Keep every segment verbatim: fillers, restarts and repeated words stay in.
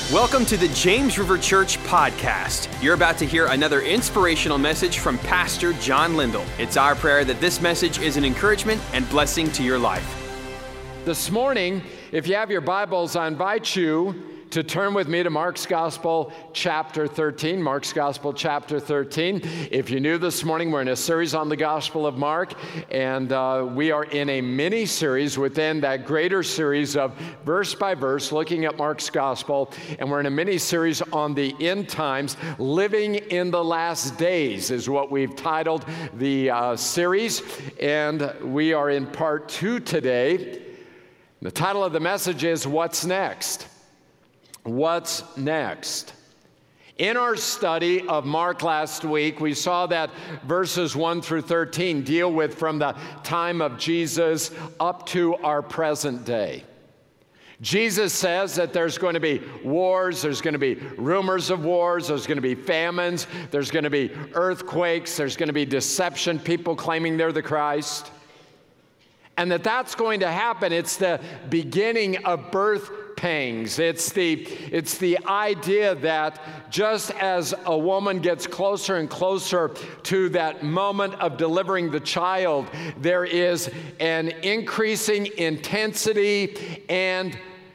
Welcome to the James River Church podcast. You're about to hear another inspirational message from Pastor John Lindell. It's our prayer that this message is an encouragement and blessing to your life. This morning, if you have your Bibles, I invite you to turn with me to Mark's Gospel, chapter thirteen. Mark's Gospel, chapter thirteen. If you're new this morning, we're in a series on the Gospel of Mark, and uh, we are in a mini-series within that greater series of verse by verse, looking at Mark's Gospel, and we're in a mini-series on the end times. Living in the Last Days is what we've titled the uh, series, and we are in part two today. The title of the message is, What's Next? What's next? In our study of Mark last week, we saw that verses one through thirteen deal with from the time of Jesus up to our present day. Jesus says that there's going to be wars, there's going to be rumors of wars, there's going to be famines, there's going to be earthquakes, there's going to be deception, people claiming they're the Christ. And that that's going to happen. It's the beginning of birth pangs. It's the, it's the idea that just as a woman gets closer and closer to that moment of delivering the child, there is an increasing intensity and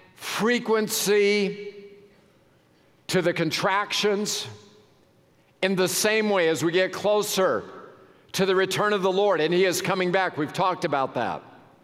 frequency to the contractions. In the same way as we get closer to the return of the Lord, and He is coming back. We've talked about that.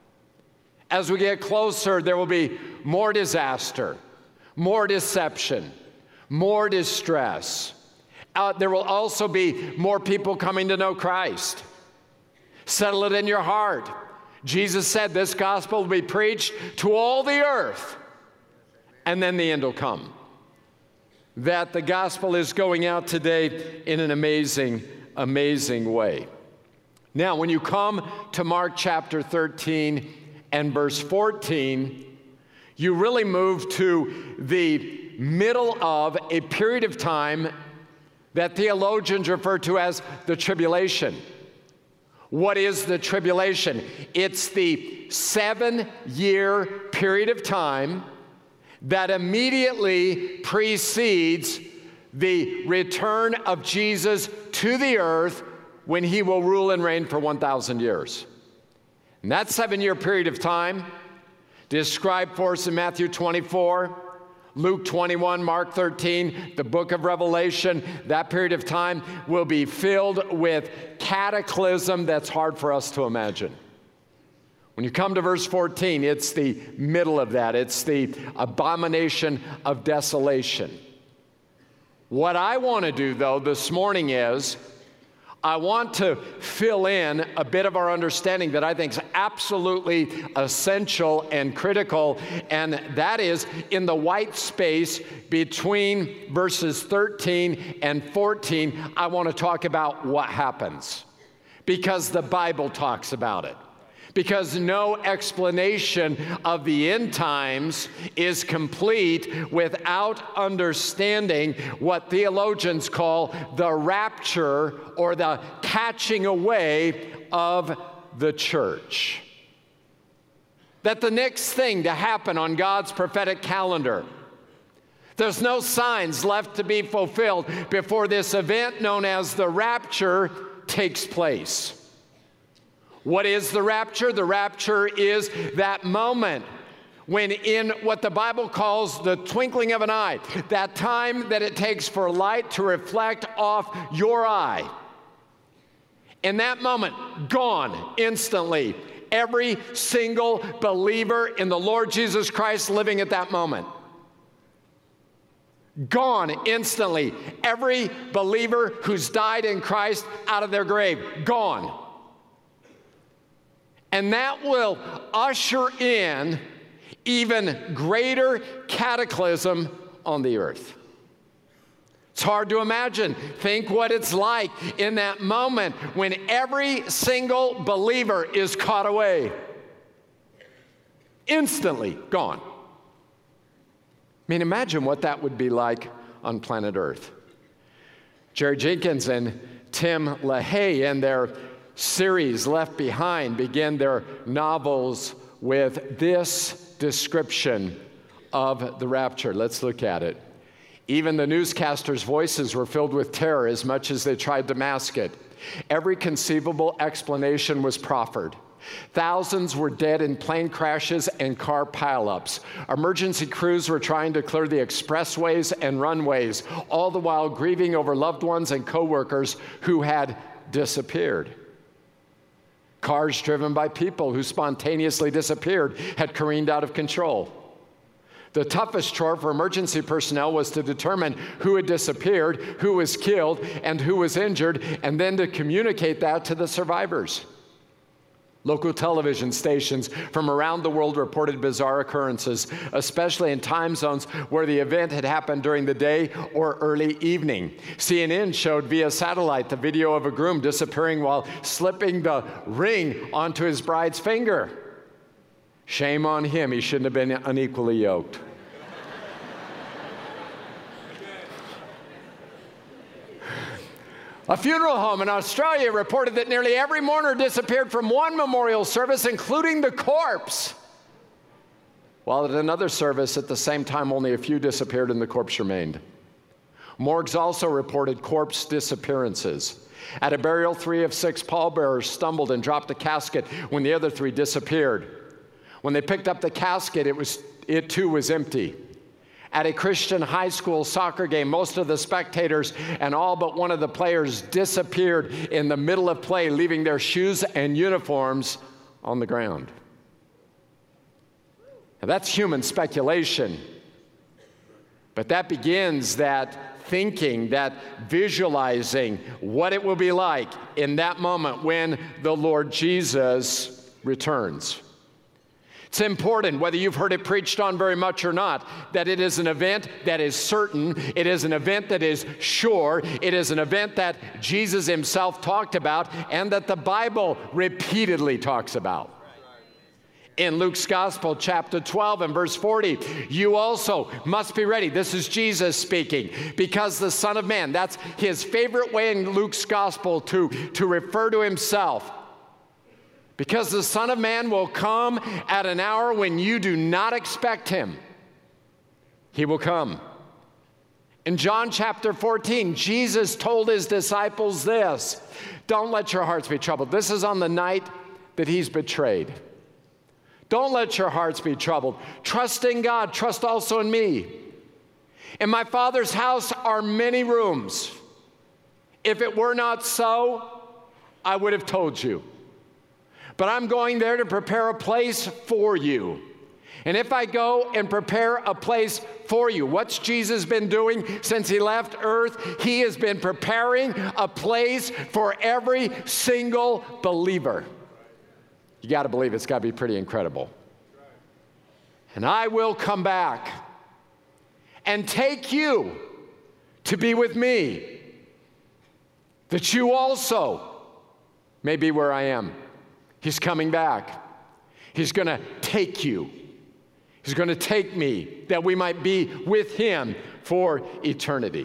As we get closer, there will be more disaster, more deception, more distress. Uh, there will also be more people coming to know Christ. Settle it in your heart. Jesus said this gospel will be preached to all the earth, and then the end will come. That the gospel is going out today in an amazing, amazing way. Now, when you come to Mark chapter thirteen and verse fourteen, you really move to the middle of a period of time that theologians refer to as the tribulation. What is the tribulation? It's the seven-year period of time that immediately precedes the return of Jesus to the earth, when He will rule and reign for one thousand years. And that seven-year period of time, described for us in Matthew twenty-four, Luke twenty-one, Mark thirteen, the book of Revelation, that period of time will be filled with cataclysm that's hard for us to imagine. When you come to verse fourteen, it's the middle of that. It's the abomination of desolation. What I want to do, though, this morning is, I want to fill in a bit of our understanding that I think is absolutely essential and critical, and that is in the white space between verses thirteen and fourteen, I want to talk about what happens, because the Bible talks about it. Because no explanation of the end times is complete without understanding what theologians call the rapture, or the catching away of the church. That the next thing to happen on God's prophetic calendar, there's no signs left to be fulfilled before this event known as the rapture takes place. What is the rapture? The rapture is that moment when, in what the Bible calls the twinkling of an eye, that time that it takes for light to reflect off your eye. In that moment, gone instantly. Every single believer in the Lord Jesus Christ living at that moment. Gone instantly. Every believer who's died in Christ out of their grave. Gone. And that will usher in even greater cataclysm on the earth. It's hard to imagine. Think what it's like in that moment when every single believer is caught away. Instantly gone. I mean, imagine what that would be like on planet Earth. Jerry Jenkins and Tim LaHaye and their series Left Behind begin their novels with this description of the rapture. Let's look at it. Even the newscasters' voices were filled with terror as much as they tried to mask it. Every conceivable explanation was proffered. Thousands were dead in plane crashes and car pileups. Emergency crews were trying to clear the expressways and runways, all the while grieving over loved ones and coworkers who had disappeared. Cars driven by people who spontaneously disappeared had careened out of control. The toughest chore for emergency personnel was to determine who had disappeared, who was killed, and who was injured, and then to communicate that to the survivors. Local television stations from around the world reported bizarre occurrences, especially in time zones where the event had happened during the day or early evening. C N N showed via satellite the video of a groom disappearing while slipping the ring onto his bride's finger. Shame on him, he shouldn't have been unequally yoked. A funeral home in Australia reported that nearly every mourner disappeared from one memorial service, including the corpse. While at another service at the same time, only a few disappeared and the corpse remained. Morgues also reported corpse disappearances. At a burial, three of six pallbearers stumbled and dropped a casket when the other three disappeared. When they picked up the casket, it, was, it too was empty. At a Christian high school soccer game, most of the spectators and all but one of the players disappeared in the middle of play, leaving their shoes and uniforms on the ground. Now, that's human speculation, but that begins that thinking, that visualizing what it will be like in that moment when the Lord Jesus returns. It's important, whether you've heard it preached on very much or not, that it is an event that is certain, it is an event that is sure, it is an event that Jesus himself talked about and that the Bible repeatedly talks about. In Luke's Gospel, chapter twelve and verse forty, you also must be ready. This is Jesus speaking, because the Son of Man, that's his favorite way in Luke's Gospel to, to refer to himself. Because the Son of Man will come at an hour when you do not expect him. He will come. In John chapter fourteen, Jesus told his disciples this: don't let your hearts be troubled. This is on the night that he's betrayed. Don't let your hearts be troubled. Trust in God. Trust also in me. In my Father's house are many rooms. If it were not so, I would have told you. But I'm going there to prepare a place for you. And if I go and prepare a place for you, what's Jesus been doing since he left earth? He has been preparing a place for every single believer. You got to believe it's got to be pretty incredible. And I will come back and take you to be with me, that you also may be where I am. He's coming back. He's going to take you. He's going to take me that we might be with him for eternity.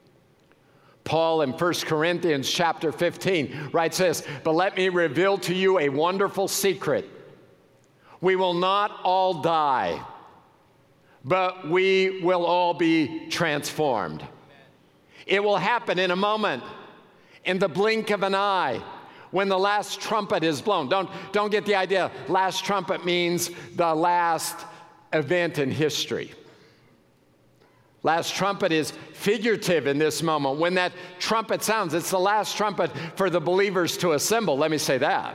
Paul in First Corinthians chapter fifteen writes this: but let me reveal to you a wonderful secret. We will not all die, but we will all be transformed. It will happen in a moment, in the blink of an eye, when the last trumpet is blown. Don't, don't get the idea. Last trumpet means the last event in history. Last trumpet is figurative in this moment. When that trumpet sounds, it's the last trumpet for the believers to assemble. Let me say that.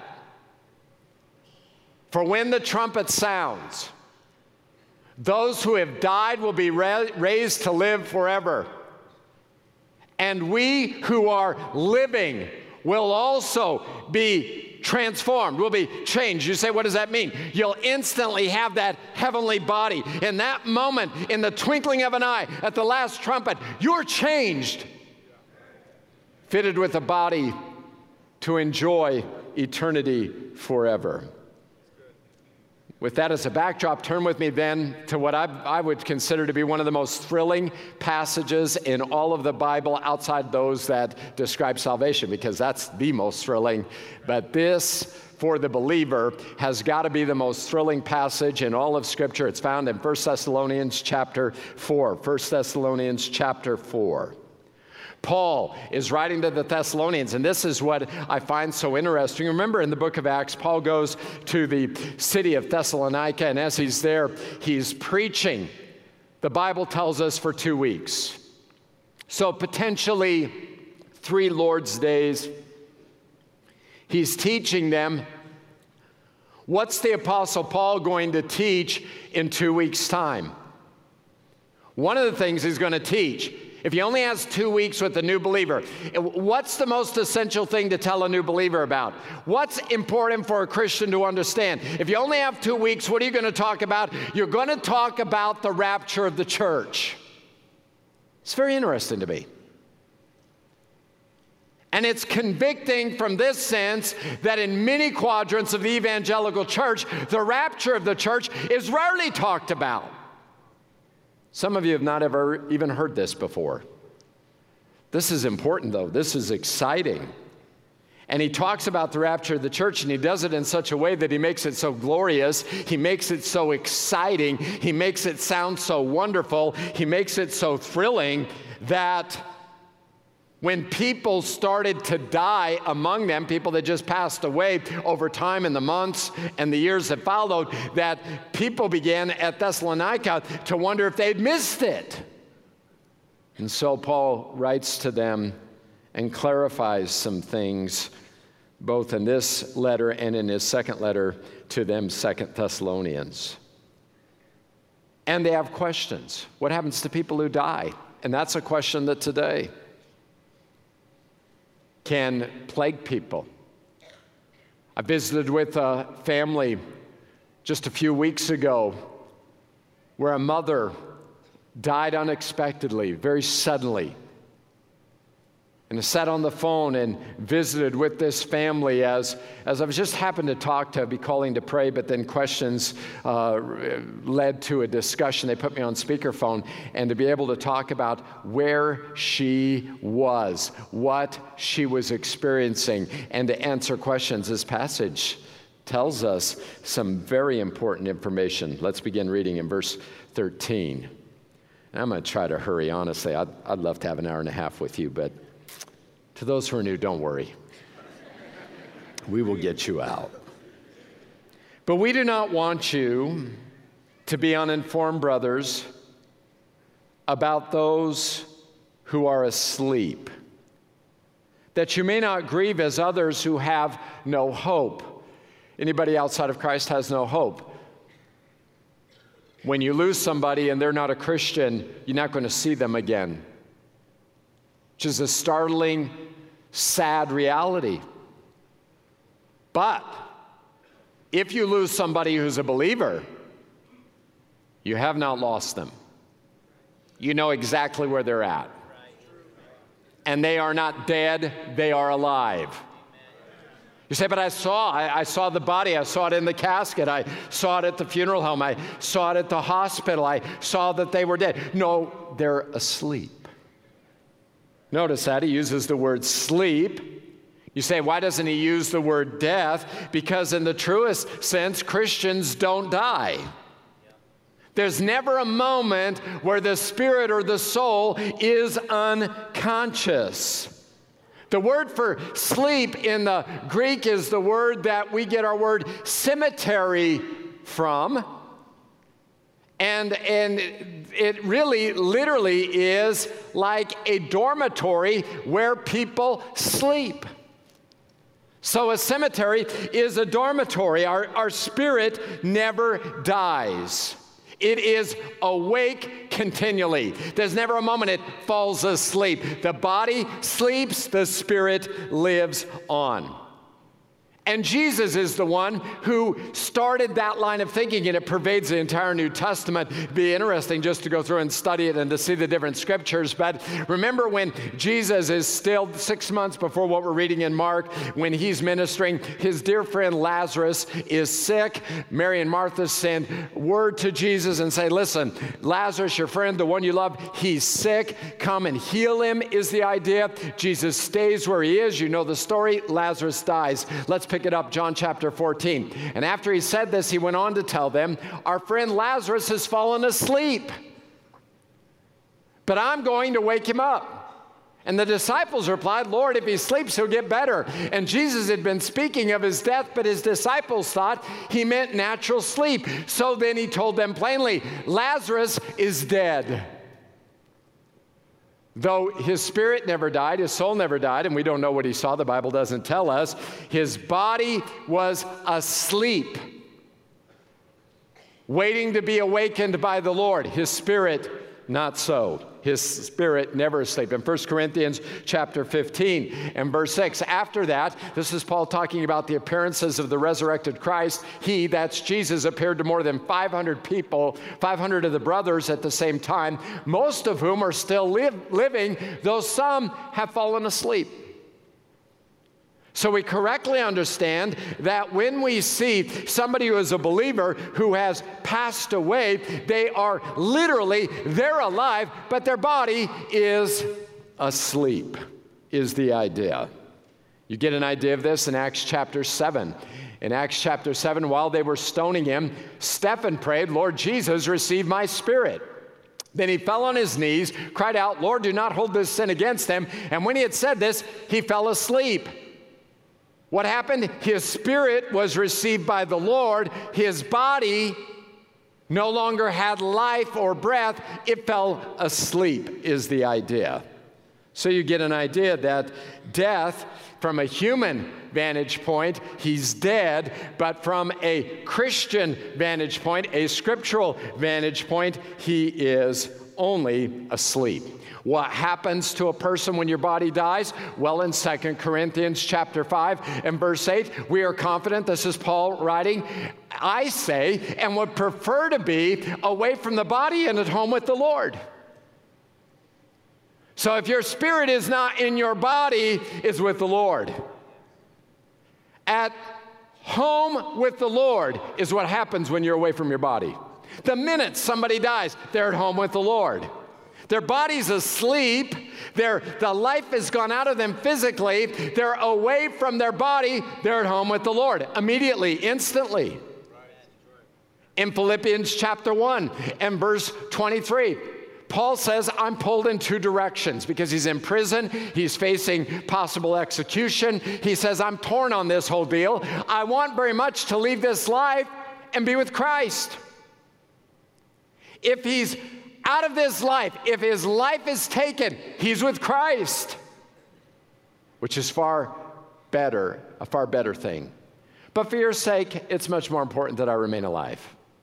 For when the trumpet sounds, those who have died will be ra- raised to live forever. And we who are living will also be transformed, will be changed. You say, what does that mean? You'll instantly have that heavenly body. In that moment, in the twinkling of an eye, at the last trumpet, you're changed, fitted with a body to enjoy eternity forever. With that as a backdrop, turn with me then to what I, I would consider to be one of the most thrilling passages in all of the Bible outside those that describe salvation, because that's the most thrilling. But this, for the believer, has got to be the most thrilling passage in all of Scripture. It's found in First Thessalonians chapter four. First Thessalonians chapter four. Paul is writing to the Thessalonians, and this is what I find so interesting. Remember, in the book of Acts, Paul goes to the city of Thessalonica, and as he's there, he's preaching. The Bible tells us for two weeks. So potentially three Lord's days. He's teaching them. What's the Apostle Paul going to teach in two weeks' time? One of the things he's going to teach, if he only has two weeks with a new believer, what's the most essential thing to tell a new believer about? What's important for a Christian to understand? If you only have two weeks, what are you going to talk about? You're going to talk about the rapture of the church. It's very interesting to me. And it's convicting from this sense that in many quadrants of the evangelical church, the rapture of the church is rarely talked about. Some of you have not ever even heard this before. This is important, though. This is exciting. And he talks about the rapture of the church, and he does it in such a way that he makes it so glorious. He makes it so exciting. He makes it sound so wonderful. He makes it so thrilling that when people started to die among them, people that just passed away over time in the months and the years that followed, that people began at Thessalonica to wonder if they'd missed it. And so Paul writes to them and clarifies some things, both in this letter and in his second letter to them, Second Thessalonians. And they have questions. What happens to people who die? And that's a question that today can plague people. I visited with a family just a few weeks ago where a mother died unexpectedly, very suddenly. And I sat on the phone and visited with this family as, as I was just happened to talk to, be calling to pray, but then questions uh, led to a discussion. They put me on speakerphone, and to be able to talk about where she was, what she was experiencing, and to answer questions. This passage tells us some very important information. Let's begin reading in verse thirteen. And I'm going to try to hurry, honestly. I'd, I'd love to have an hour and a half with you, but to those who are new, don't worry. We will get you out. But we do not want you to be uninformed, brothers, about those who are asleep, that you may not grieve as others who have no hope. Anybody outside of Christ has no hope. When you lose somebody and they're not a Christian, you're not going to see them again, which is a startling, sad reality. But if you lose somebody who's a believer, you have not lost them. You know exactly where they're at. And they are not dead, they are alive. You say, but I saw, I, I saw the body, I saw it in the casket, I saw it at the funeral home, I saw it at the hospital, I saw that they were dead. No, they're asleep. Notice that he uses the word sleep. You say, why doesn't he use the word death? Because in the truest sense, Christians don't die. There's never a moment where the spirit or the soul is unconscious. The word for sleep in the Greek is the word that we get our word cemetery from. And, and it really literally is like a dormitory where people sleep. So a cemetery is a dormitory. Our, our spirit never dies. It is awake continually. There's never a moment it falls asleep. The body sleeps, the spirit lives on. And Jesus is the one who started that line of thinking, and it pervades the entire New Testament. It'd be interesting just to go through and study it and to see the different scriptures. But remember when Jesus is still six months before what we're reading in Mark, when he's ministering, his dear friend Lazarus is sick. Mary and Martha send word to Jesus and say, listen, Lazarus, your friend, the one you love, he's sick. Come and heal him is the idea. Jesus stays where he is. You know the story. Lazarus dies. Let's pick it up, John chapter fourteen. And after he said this, he went on to tell them, our friend Lazarus has fallen asleep, but I'm going to wake him up. And the disciples replied, Lord, if he sleeps, he'll get better. And Jesus had been speaking of his death, but his disciples thought he meant natural sleep. So then he told them plainly, Lazarus is dead. Though his spirit never died, his soul never died, and we don't know what he saw, the Bible doesn't tell us, his body was asleep, waiting to be awakened by the Lord. His spirit, not so. His spirit never asleep. In First Corinthians chapter fifteen and verse six, after that, this is Paul talking about the appearances of the resurrected Christ. He, that's Jesus, appeared to more than five hundred people, five hundred of the brothers at the same time, most of whom are still live, living, though some have fallen asleep. So we correctly understand that when we see somebody who is a believer who has passed away, they are literally, they're alive, but their body is asleep, is the idea. You get an idea of this in Acts chapter seven. In Acts chapter seven, while they were stoning him, Stephen prayed, Lord Jesus, receive my spirit. Then he fell on his knees, cried out, Lord, do not hold this sin against them. And when he had said this, he fell asleep. What happened? His spirit was received by the Lord. His body no longer had life or breath. It fell asleep, is the idea. So you get an idea that death, from a human vantage point, he's dead, but from a Christian vantage point, a scriptural vantage point, he is only asleep. What happens to a person when your body dies? Well, in Second Corinthians chapter five and verse eight, we are confident, this is Paul writing, I say, and would prefer to be away from the body and at home with the Lord. So if your spirit is not in your body, it's with the Lord. At home with the Lord is what happens when you're away from your body. The minute somebody dies, they're at home with the Lord. Their body's asleep. Their, the life has gone out of them physically. They're away from their body. They're at home with the Lord immediately, instantly. In Philippians chapter one and verse twenty-three, Paul says, I'm pulled in two directions because he's in prison. He's facing possible execution. He says, I'm torn on this whole deal. I want very much to leave this life and be with Christ. If he's out of this life, if his life is taken, he's with Christ, which is far better, a far better thing. But for your sake, it's much more important that I remain alive.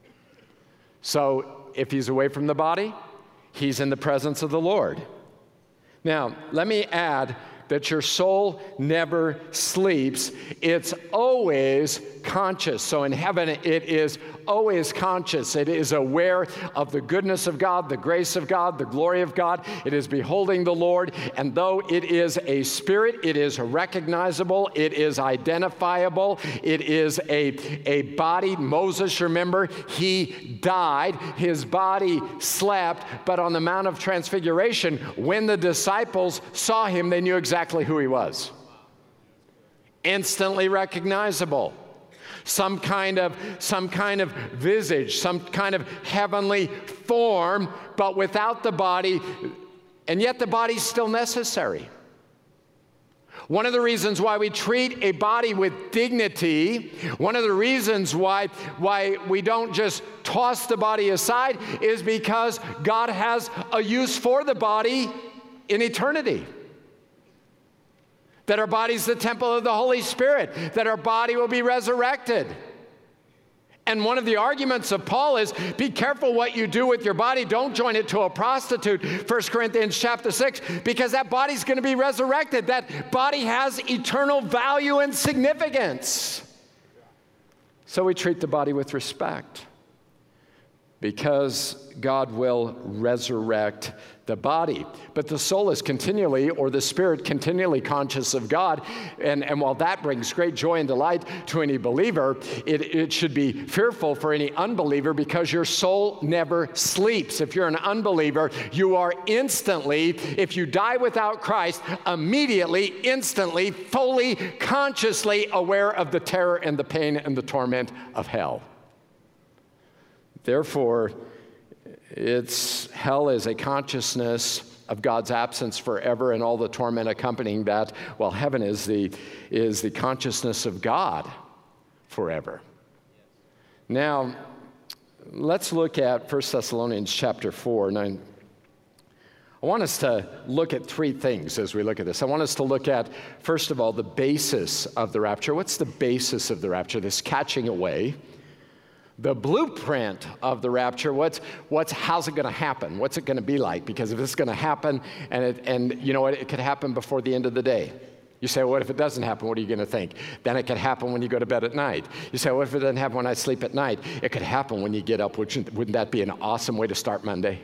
So if he's away from the body, he's in the presence of the Lord. Now, let me add that your soul never sleeps. It's always conscious. So in heaven, it is always conscious. It is aware of the goodness of God, the grace of God, the glory of God. It is beholding the Lord. And though it is a spirit, it is recognizable. It is identifiable. It is a, a body. Moses, remember, he died. His body slept. But on the Mount of Transfiguration, when the disciples saw him, they knew exactly who he was. Instantly recognizable. Some kind of, some kind of visage, some kind of heavenly form, but without the body, and yet the body's still necessary. One of the reasons why we treat a body with dignity, one of the reasons why, why we don't just toss the body aside is because God has a use for the body in eternity. That our body's the temple of the Holy Spirit, that our body will be resurrected. And one of the arguments of Paul is, be careful what you do with your body. Don't join it to a prostitute, First Corinthians chapter six, because that body's going to be resurrected. That body has eternal value and significance. So we treat the body with respect, because God will resurrect the body. But the soul is continually, or the spirit continually conscious of God. And, and while that brings great joy and delight to any believer, it, it should be fearful for any unbeliever, because your soul never sleeps. If you're an unbeliever, you are instantly, if you die without Christ, immediately, instantly, fully, consciously aware of the terror and the pain and the torment of hell. Therefore, it's hell is a consciousness of God's absence forever and all the torment accompanying that, while heaven is the, is the consciousness of God forever. Now, let's look at First Thessalonians chapter four. And I, I want us to look at three things as we look at this. I want us to look at, first of all, the basis of the rapture. What's the basis of the rapture? This catching away. The blueprint of the rapture, what's, what's, how's it going to happen? What's it going to be like? Because if it's going to happen, and, it, and you know what, it could happen before the end of the day. You say, well, what if it doesn't happen? What are you going to think? Then it could happen when you go to bed at night. You say, well, what if it doesn't happen when I sleep at night? It could happen when you get up. Which, wouldn't that be an awesome way to start Monday?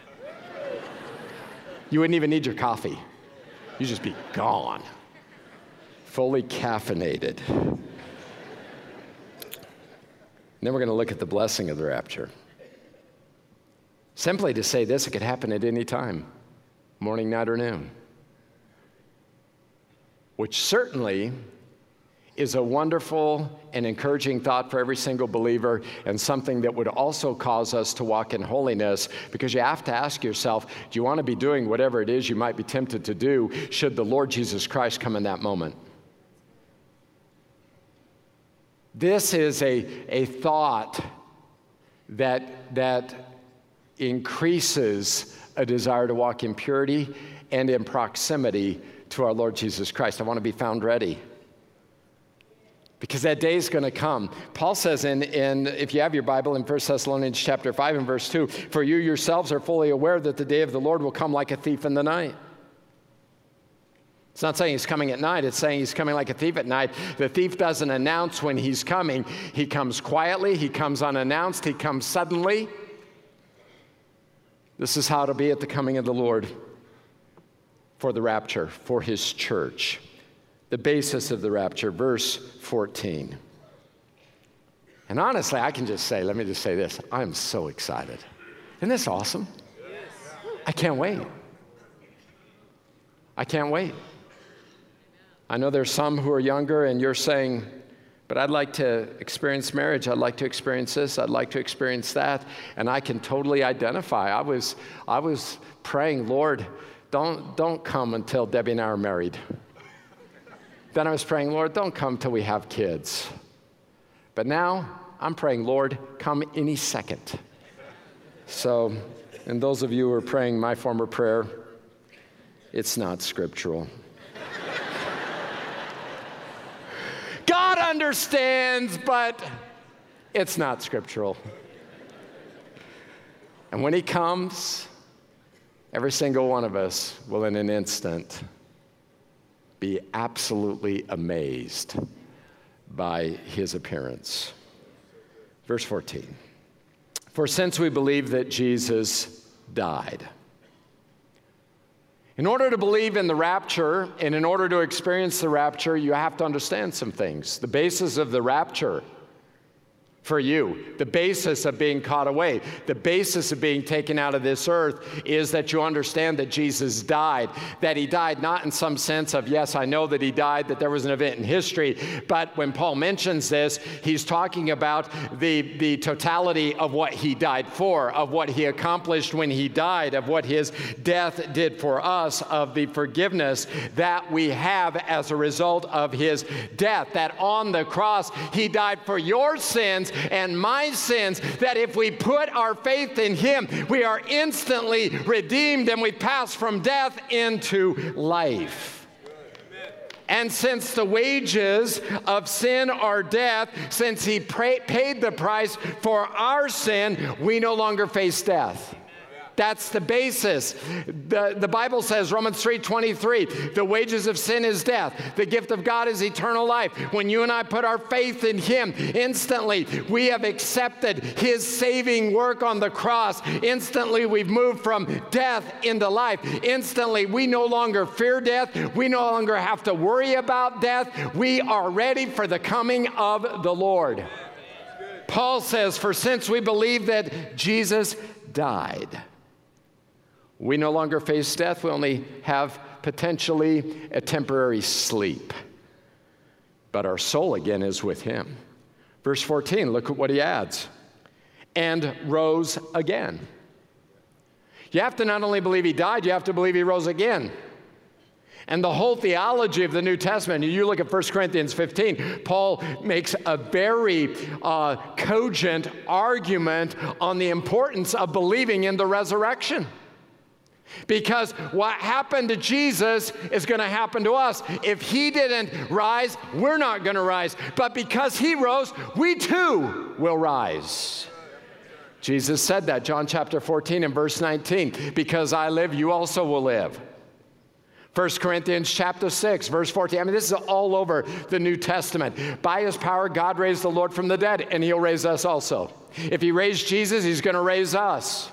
You wouldn't even need your coffee. You'd just be gone, fully caffeinated. Then we're going to look at the blessing of the rapture. Simply to say this, it could happen at any time, morning, night, or noon. Which certainly is a wonderful and encouraging thought for every single believer, and something that would also cause us to walk in holiness, because you have to ask yourself, do you want to be doing whatever it is you might be tempted to do should the Lord Jesus Christ come in that moment? This is a, a thought that, that increases a desire to walk in purity and in proximity to our Lord Jesus Christ. I want to be found ready, because that day is going to come. Paul says, in, in if you have your Bible, in First Thessalonians chapter five and verse two, for you yourselves are fully aware that the day of the Lord will come like a thief in the night. It's not saying he's coming at night. It's saying he's coming like a thief at night. The thief doesn't announce when he's coming. He comes quietly. He comes unannounced. He comes suddenly. This is how it'll be at the coming of the Lord for the rapture, for his church. The basis of the rapture, verse fourteen. And honestly, I can just say, let me just say this. I'm so excited. Isn't this awesome? I can't wait. I can't wait. I know there's some who are younger and you're saying, but I'd like to experience marriage. I'd like to experience this. I'd like to experience that. And I can totally identify. I was, I was praying, Lord, don't, don't come until Debbie and I are married. Then I was praying, Lord, don't come till we have kids. But now I'm praying, Lord, come any second. So, and those of you who are praying my form of prayer, it's not scriptural. God understands, but it's not scriptural. And when he comes, every single one of us will in an instant be absolutely amazed by his appearance. Verse fourteen. For since we believe that Jesus died. In order to believe in the rapture, and in order to experience the rapture, you have to understand some things. The basis of the rapture for you, the basis of being caught away, the basis of being taken out of this earth is that you understand that Jesus died, that he died not in some sense of, yes, I know that he died, that there was an event in history, but when Paul mentions this, he's talking about the, the totality of what he died for, of what he accomplished when he died, of what his death did for us, of the forgiveness that we have as a result of his death, that on the cross he died for your sins and my sins, that if we put our faith in him, we are instantly redeemed and we pass from death into life. And since the wages of sin are death, since he pray, paid the price for our sin, we no longer face death. That's the basis. The, the Bible says, Romans three twenty-three, the wages of sin is death. The gift of God is eternal life. When you and I put our faith in him, instantly we have accepted his saving work on the cross. Instantly we've moved from death into life. Instantly we no longer fear death. We no longer have to worry about death. We are ready for the coming of the Lord. Paul says, for since we believe that Jesus died, we no longer face death. We only have potentially a temporary sleep. But our soul again is with him. Verse fourteen, look at what he adds. And rose again. You have to not only believe he died, you have to believe he rose again. And the whole theology of the New Testament, you look at First Corinthians fifteen, Paul makes a very uh, cogent argument on the importance of believing in the resurrection. Because what happened to Jesus is going to happen to us. If he didn't rise, we're not going to rise. But because he rose, we too will rise. Jesus said that, John chapter fourteen and verse nineteen, because I live, you also will live. First Corinthians chapter six, verse fourteen. I mean, this is all over the New Testament. By his power, God raised the Lord from the dead, and he'll raise us also. If he raised Jesus, he's going to raise us.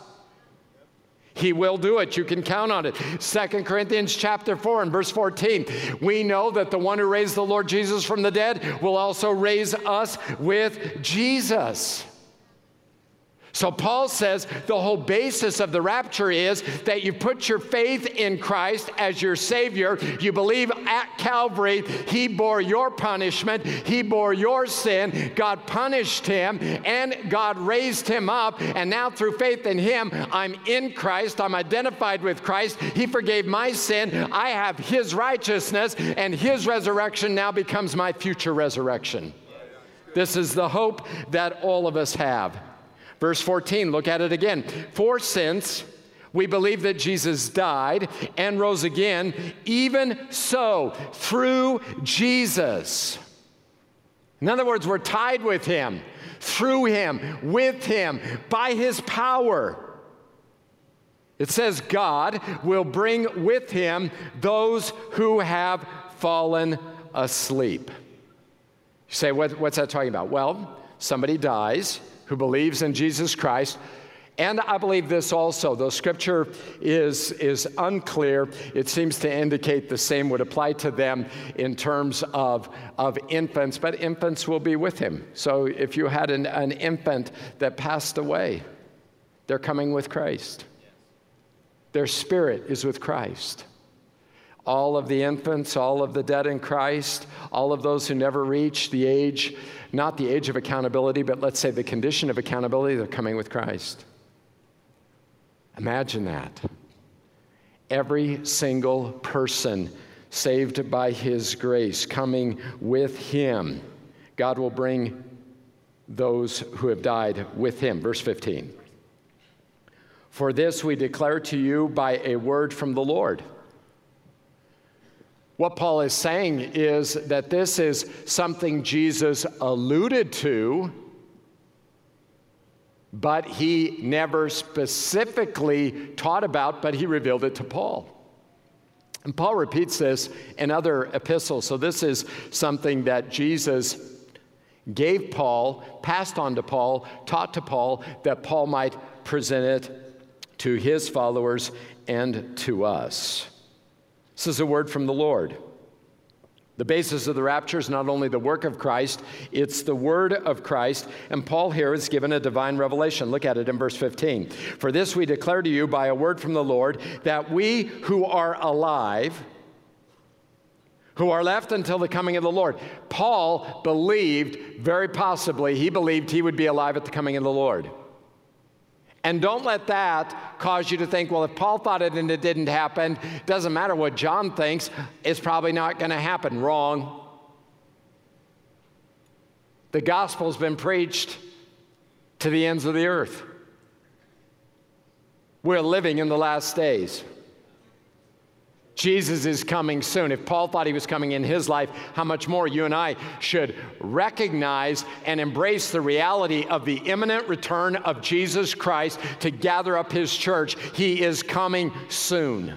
He will do it. You can count on it. Second Corinthians chapter four and verse fourteen. We know that the one who raised the Lord Jesus from the dead will also raise us with Jesus. So Paul says the whole basis of the rapture is that you put your faith in Christ as your Savior. You believe at Calvary, he bore your punishment. He bore your sin. God punished him, and God raised him up. And now through faith in him, I'm in Christ. I'm identified with Christ. He forgave my sin. I have his righteousness, and his resurrection now becomes my future resurrection. This is the hope that all of us have. Verse fourteen, look at it again. For since we believe that Jesus died and rose again, even so, through Jesus. In other words, we're tied with him, through him, with him, by his power. It says God will bring with him those who have fallen asleep. You say, what, what's that talking about? Well, somebody dies who believes in Jesus Christ. And I believe this also, though Scripture is, is unclear, it seems to indicate the same would apply to them in terms of, of infants, but infants will be with him. So if you had an, an infant that passed away, they're coming with Christ. Their spirit is with Christ. All of the infants, all of the dead in Christ, all of those who never reach the age, not the age of accountability, but let's say the condition of accountability, they're coming with Christ. Imagine that. Every single person saved by his grace, coming with him. God will bring those who have died with him. Verse fifteen. For this we declare to you by a word from the Lord. What Paul is saying is that this is something Jesus alluded to, but he never specifically taught about, but he revealed it to Paul. And Paul repeats this in other epistles. So this is something that Jesus gave Paul, passed on to Paul, taught to Paul, that Paul might present it to his followers and to us. This is a word from the Lord. The basis of the rapture is not only the work of Christ, it's the word of Christ. And Paul here is given a divine revelation. Look at it in verse fifteen. For this we declare to you by a word from the Lord, that we who are alive, who are left until the coming of the Lord. Paul believed, very possibly, he believed he would be alive at the coming of the Lord. And don't let that cause you to think, well, if Paul thought it and it didn't happen, it doesn't matter what John thinks, it's probably not going to happen. Wrong. The gospel's been preached to the ends of the earth. We're living in the last days. Jesus is coming soon. If Paul thought he was coming in his life, how much more you and I should recognize and embrace the reality of the imminent return of Jesus Christ to gather up his church. He is coming soon.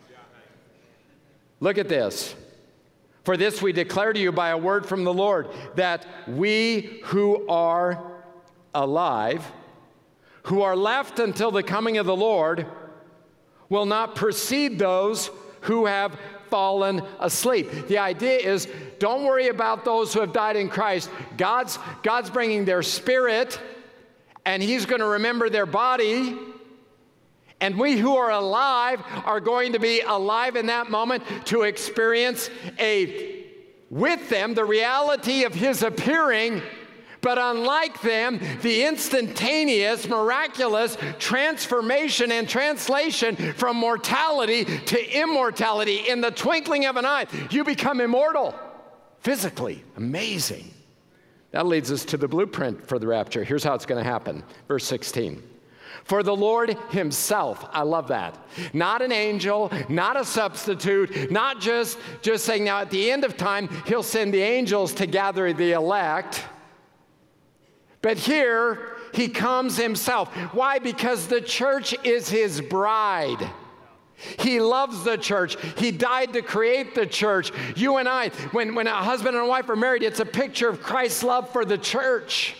Look at this. For this we declare to you by a word from the Lord, that we who are alive, who are left until the coming of the Lord, will not precede those who have fallen asleep. The idea is, don't worry about those who have died in Christ. God's, God's bringing their spirit, and he's going to remember their body. And we who are alive are going to be alive in that moment to experience a, with them, the reality of his appearing. But unlike them, the instantaneous, miraculous transformation and translation from mortality to immortality in the twinkling of an eye, you become immortal physically. Amazing. That leads us to the blueprint for the rapture. Here's how it's going to happen. Verse sixteen. For the Lord himself, I love that. Not an angel, not a substitute, not just, just saying now at the end of time, he'll send the angels to gather the elect. But here, he comes himself. Why? Because the church is his bride. He loves the church. He died to create the church. You and I, when, when a husband and a wife are married, it's a picture of Christ's love for the church.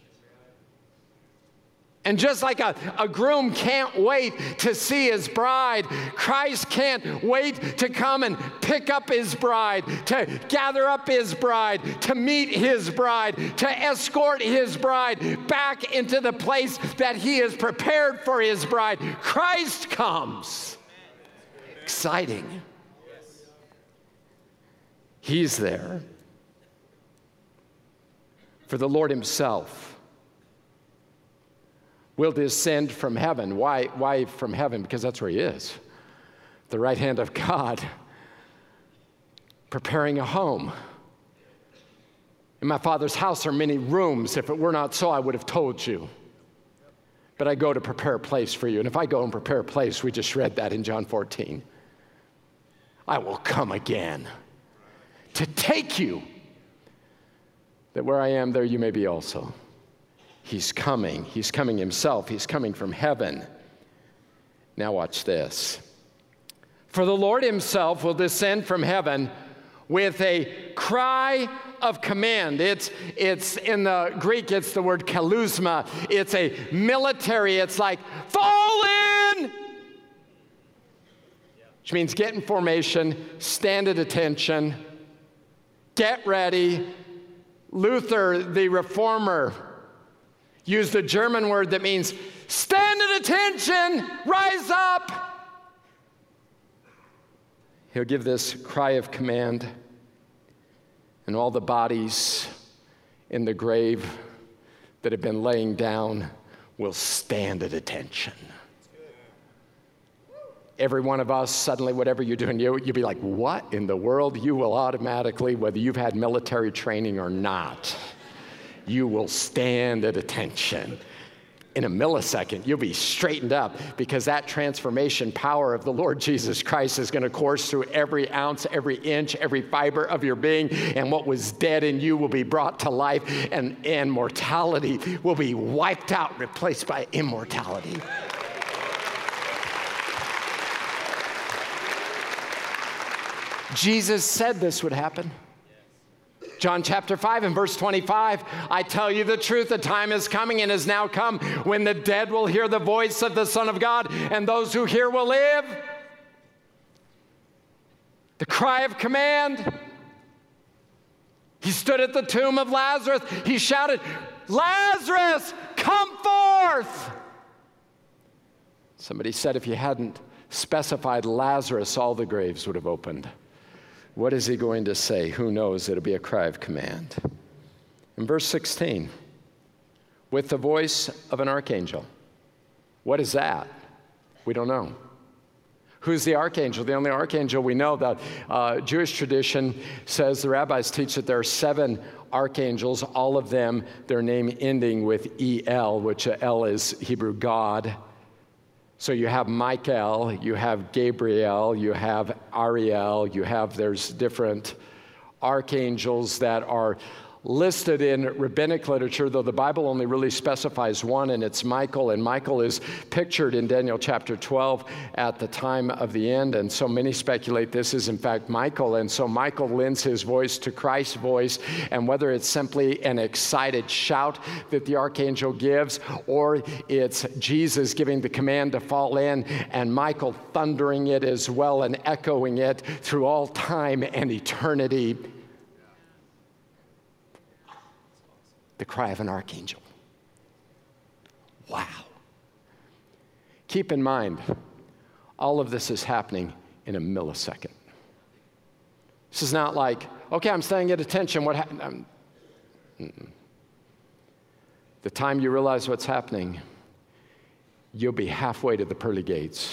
And just like a, a groom can't wait to see his bride, Christ can't wait to come and pick up his bride, to gather up his bride, to meet his bride, to escort his bride back into the place that he has prepared for his bride. Christ comes. Exciting. He's there. For the Lord himself will descend from heaven. Why, why from heaven? Because that's where he is. The right hand of God, preparing a home. In my Father's house are many rooms. If it were not so, I would have told you. But I go to prepare a place for you. And if I go and prepare a place, we just read that in John fourteen, I will come again to take you, that where I am, there you may be also. He's coming. He's coming himself. He's coming from heaven. Now watch this. For the Lord himself will descend from heaven with a cry of command. It's, it's in the Greek, it's the word kalusma. It's a military, it's like, fall in! Which means get in formation, stand at attention, get ready. Luther, the reformer, used a German word that means stand at attention, rise up. He'll give this cry of command, and all the bodies in the grave that have been laying down will stand at attention. Every one of us, suddenly, whatever you're doing, you, you'll be like, what in the world? You will automatically, whether you've had military training or not, you will stand at attention. In a millisecond, you'll be straightened up because that transformation power of the Lord Jesus Christ is going to course through every ounce, every inch, every fiber of your being, and what was dead in you will be brought to life, and, and mortality will be wiped out, replaced by immortality. Jesus said this would happen. John chapter five and verse twenty-five, I tell you the truth, the time is coming and has now come when the dead will hear the voice of the Son of God, and those who hear will live. The cry of command. He stood at the tomb of Lazarus. He shouted, Lazarus, come forth. Somebody said if you hadn't specified Lazarus, all the graves would have opened. What is he going to say? Who knows? It'll be a cry of command. In verse sixteen, with the voice of an archangel. What is that? We don't know. Who's the archangel? The only archangel we know, that uh, Jewish tradition says, the rabbis teach that there are seven archangels, all of them, their name ending with E L, which uh, El is Hebrew God. So you have Michael, you have Gabriel, you have Ariel, you have, there's different archangels that are listed in rabbinic literature, though the Bible only really specifies one, and it's Michael. And Michael is pictured in Daniel chapter twelve at the time of the end. And so many speculate this is, in fact, Michael. And so Michael lends his voice to Christ's voice. And whether it's simply an excited shout that the archangel gives, or it's Jesus giving the command to fall in, and Michael thundering it as well and echoing it through all time and eternity, the cry of an archangel. Wow. Keep in mind, all of this is happening in a millisecond. This is not like, okay, I'm staying at attention. What happened? The time you realize what's happening, you'll be halfway to the pearly gates.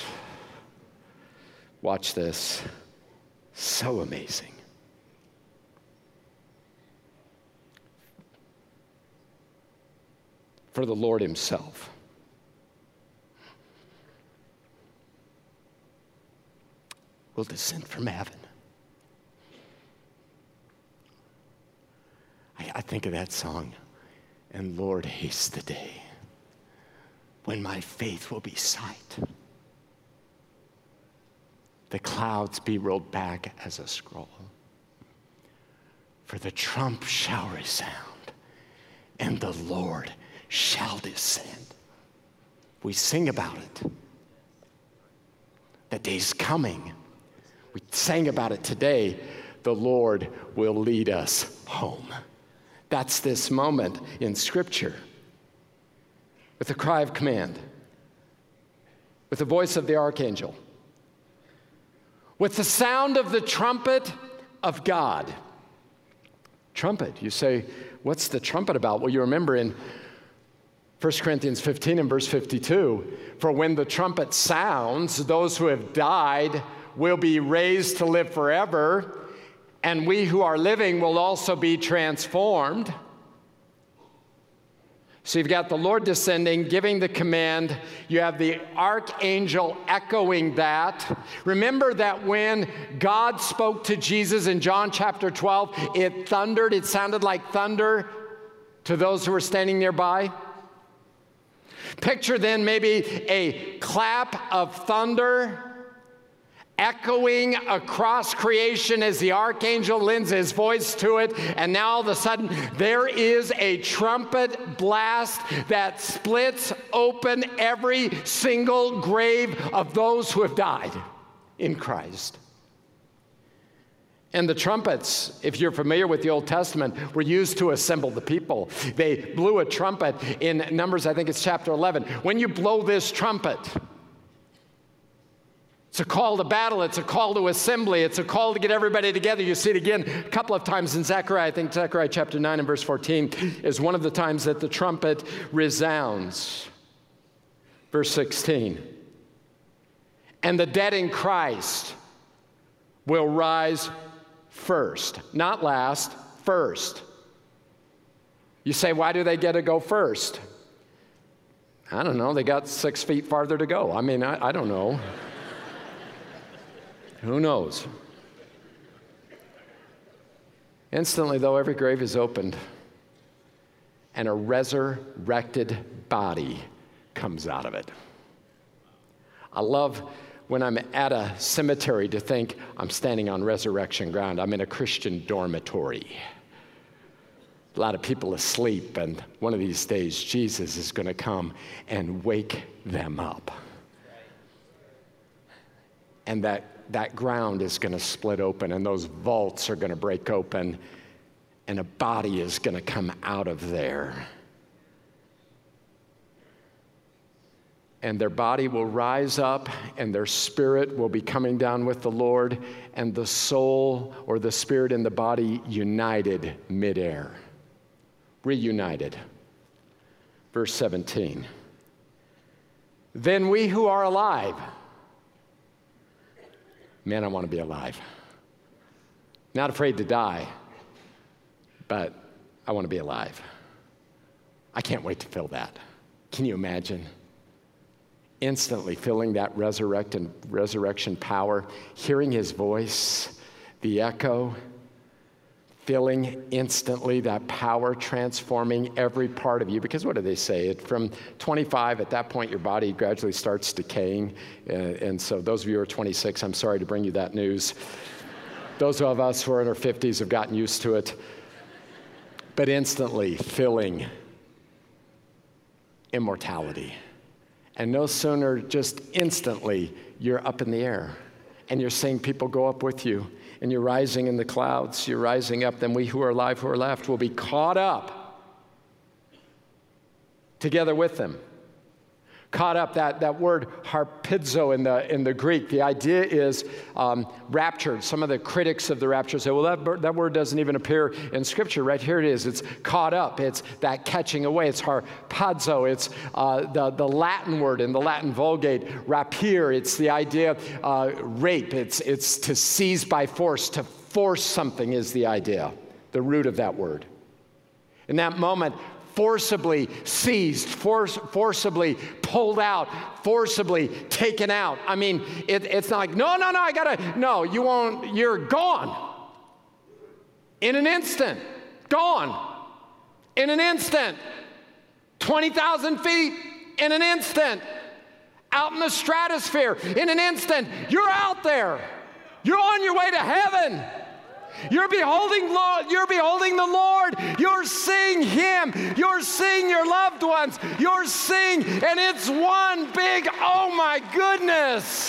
Watch this. So amazing. For the Lord himself will descend from heaven. I, I think of that song, and Lord, haste the day when my faith will be sight. The clouds be rolled back as a scroll, for the trump shall resound, and the Lord shall descend. We sing about it. The day's coming. We sang about it today. The Lord will lead us home. That's this moment in Scripture. With the cry of command, with the voice of the archangel, with the sound of the trumpet of God. Trumpet, you say, what's the trumpet about? Well, you remember in First Corinthians fifteen and verse fifty-two, for when the trumpet sounds, those who have died will be raised to live forever, and we who are living will also be transformed. So you've got the Lord descending, giving the command. You have the archangel echoing that. Remember that when God spoke to Jesus in John chapter twelve, it thundered, it sounded like thunder to those who were standing nearby. Picture then maybe a clap of thunder echoing across creation as the archangel lends his voice to it, and now all of a sudden there is a trumpet blast that splits open every single grave of those who have died in Christ. And the trumpets, if you're familiar with the Old Testament, were used to assemble the people. They blew a trumpet in Numbers, I think it's chapter eleven. When you blow this trumpet, it's a call to battle, it's a call to assembly, it's a call to get everybody together. You see it again a couple of times in Zechariah. I think Zechariah chapter nine and verse fourteen is one of the times that the trumpet resounds. Verse sixteen, and the dead in Christ will rise first, not last, first. You say, why do they get to go first? I don't know, they got six feet farther to go. I mean, I, I don't know. Who knows? Instantly, though, every grave is opened, and a resurrected body comes out of it. I love when I'm at a cemetery to think I'm standing on resurrection ground. I'm in a Christian dormitory. A lot of people asleep, and one of these days, Jesus is going to come and wake them up. And that, that ground is going to split open, and those vaults are going to break open, and a body is going to come out of there. And their body will rise up, and their spirit will be coming down with the Lord, and the soul or the spirit and the body united midair. Reunited. Verse seventeen. Then we who are alive, man, I want to be alive. Not afraid to die, but I want to be alive. I can't wait to feel that. Can you imagine? instantly feeling that resurrect and resurrection power, hearing his voice, the echo, feeling instantly that power transforming every part of you. Because what do they say? It, from twenty-five, at that point, your body gradually starts decaying. Uh, and so those of you who are twenty-six, I'm sorry to bring you that news. Those of us who are in our fifties have gotten used to it. But instantly feeling immortality. And no sooner, just instantly, you're up in the air. And you're seeing people go up with you. And you're rising in the clouds. You're rising up. Then we who are alive, who are left, will be caught up together with them. Caught up, that, that word harpidzo in the, in the Greek, the idea is um, raptured. Some of the critics of the rapture say, well, that, that word doesn't even appear in Scripture. Right here it is. It's caught up. It's that catching away. It's harpazo. It's uh, the, the Latin word in the Latin Vulgate, rapere. It's the idea of uh, rape. It's, it's to seize by force. To force something is the idea, the root of that word. In that moment, forcibly seized, force, forcibly pulled out, forcibly taken out. I mean, it, it's not like, no, no, no, I gotta, no, you won't, you're gone. In an instant, gone. In an instant, twenty thousand feet, in an instant, out in the stratosphere, in an instant, you're out there. You're on your way to heaven. You're beholding, Lord, you're beholding the Lord. You're seeing Him. You're seeing your loved ones. You're seeing, and it's one big, oh my goodness.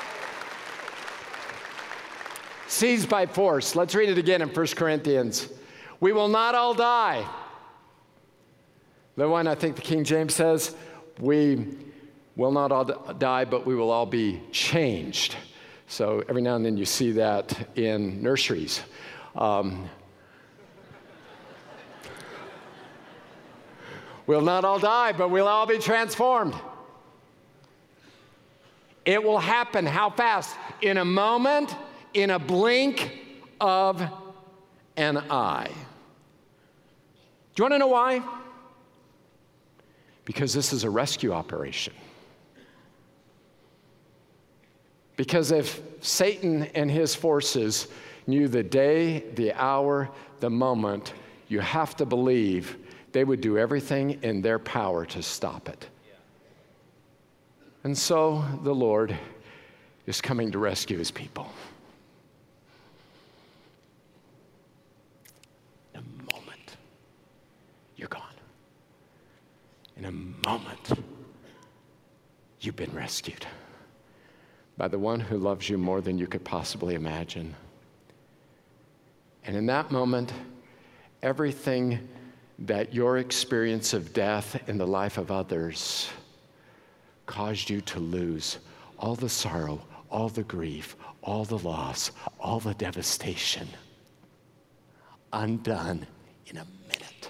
Seized by force. Let's read it again in First Corinthians. We will not all die. The one, I think the King James says, we will not all die, but we will all be changed. So every now and then you see that in nurseries. Um, we'll not all die, but we'll all be transformed. It will happen. How fast? In a moment, in a blink of an eye. Do you want to know why? Because this is a rescue operation. Because if Satan and his forces knew the day, the hour, the moment, you have to believe they would do everything in their power to stop it. And so the Lord is coming to rescue his people. In a moment, you're gone. In a moment, you've been rescued by the one who loves you more than you could possibly imagine. And in that moment, everything that your experience of death in the life of others caused you to lose, all the sorrow, all the grief, all the loss, all the devastation, undone in a minute.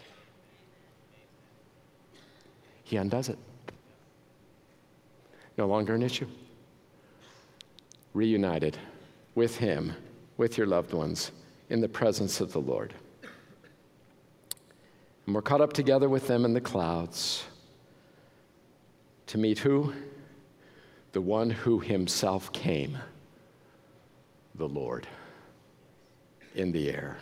He undoes it. No longer an issue. Reunited with him, with your loved ones, in the presence of the Lord. And we're caught up together with them in the clouds to meet who? The one who himself came, the Lord, in the air.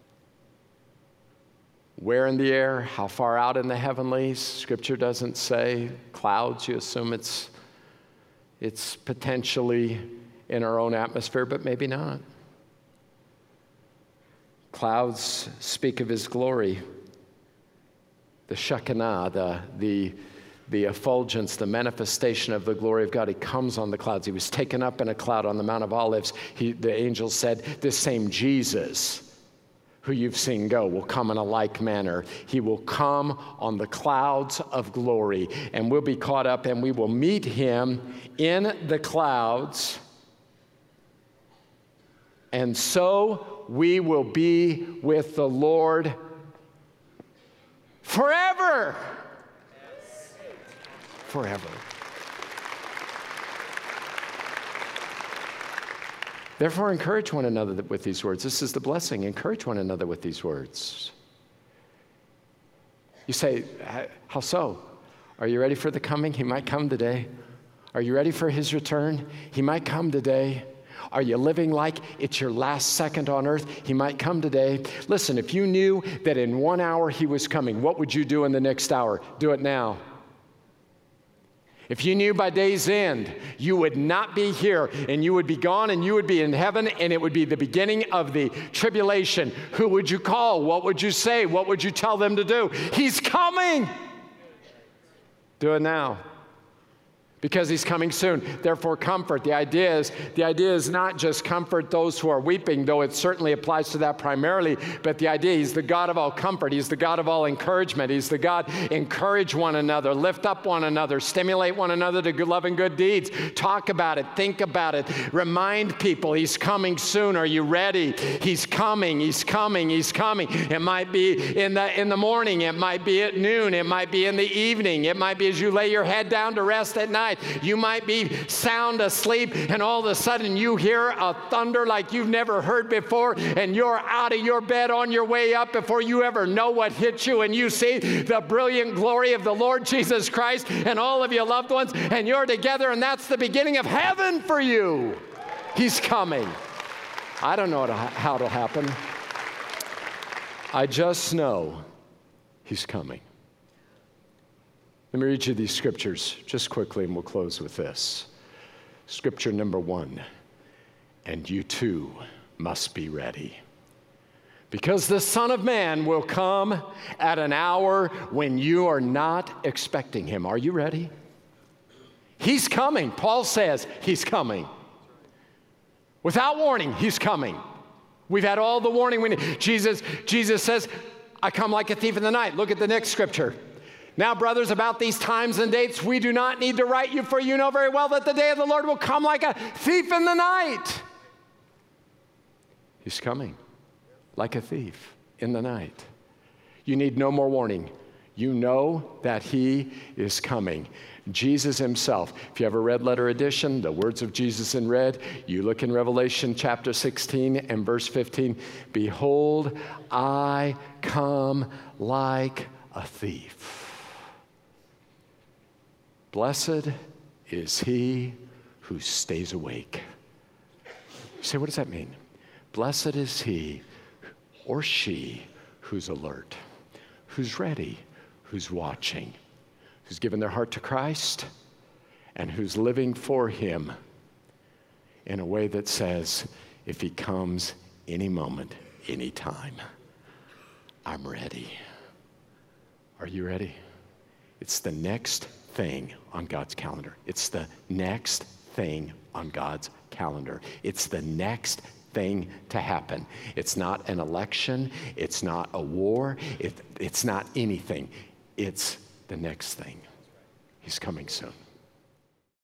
Where in the air? How far out in the heavenlies? Scripture doesn't say. Clouds, you assume it's, it's potentially in our own atmosphere, but maybe not. Clouds speak of his glory. The Shekinah, the, the, the effulgence, the manifestation of the glory of God. He comes on the clouds. He was taken up in a cloud on the Mount of Olives. He, the angel said, this same Jesus who you've seen go will come in a like manner. He will come on the clouds of glory, and we'll be caught up, and we will meet him in the clouds. And so we will be with the Lord forever. Yes. Forever. Therefore, encourage one another with these words. This is the blessing. Encourage one another with these words. You say, how so? Are you ready for the coming? He might come today. Are you ready for his return? He might come today. Are you living like it's your last second on earth? He might come today. Listen, if you knew that in one hour he was coming, what would you do in the next hour? Do it now. If you knew by day's end you would not be here and you would be gone and you would be in heaven and it would be the beginning of the tribulation, who would you call? What would you say? What would you tell them to do? He's coming. Do it now. Because he's coming soon. Therefore, comfort. The idea is, the idea is not just comfort those who are weeping, though it certainly applies to that primarily, but the idea, he's the God of all comfort. He's the God of all encouragement. He's the God, encourage one another, lift up one another, stimulate one another to good love and good deeds. Talk about it, think about it, remind people he's coming soon. Are you ready? He's coming, he's coming, he's coming. It might be in the, in the morning, it might be at noon, it might be in the evening, it might be as you lay your head down to rest at night. You might be sound asleep and all of a sudden you hear a thunder like you've never heard before and you're out of your bed on your way up before you ever know what hit you, and you see the brilliant glory of the Lord Jesus Christ and all of your loved ones and you're together, and that's the beginning of heaven for you. He's coming. I don't know how it'll happen. I just know he's coming. Let me read you these scriptures just quickly, and we'll close with this. Scripture number one, and you too must be ready, because the Son of Man will come at an hour when you are not expecting him. Are you ready? He's coming. Paul says he's coming. Without warning, he's coming. We've had all the warning we need. Jesus, Jesus says, I come like a thief in the night. Look at the next scripture. Now, brothers, about these times and dates, we do not need to write you, for you know very well that the day of the Lord will come like a thief in the night. He's coming like a thief in the night. You need no more warning. You know that he is coming. Jesus himself. If you have a red letter edition, the words of Jesus in red, you look in Revelation chapter sixteen and verse fifteen. Behold, I come like a thief. Blessed is he who stays awake. You say, what does that mean? Blessed is he or she who's alert, who's ready, who's watching, who's given their heart to Christ, and who's living for him in a way that says, if he comes any moment, any time, I'm ready. Are you ready? It's the next thing on God's calendar. It's the next thing on God's calendar. It's the next thing to happen. It's not an election. It's not a war. It, it's not anything. It's the next thing. He's coming soon.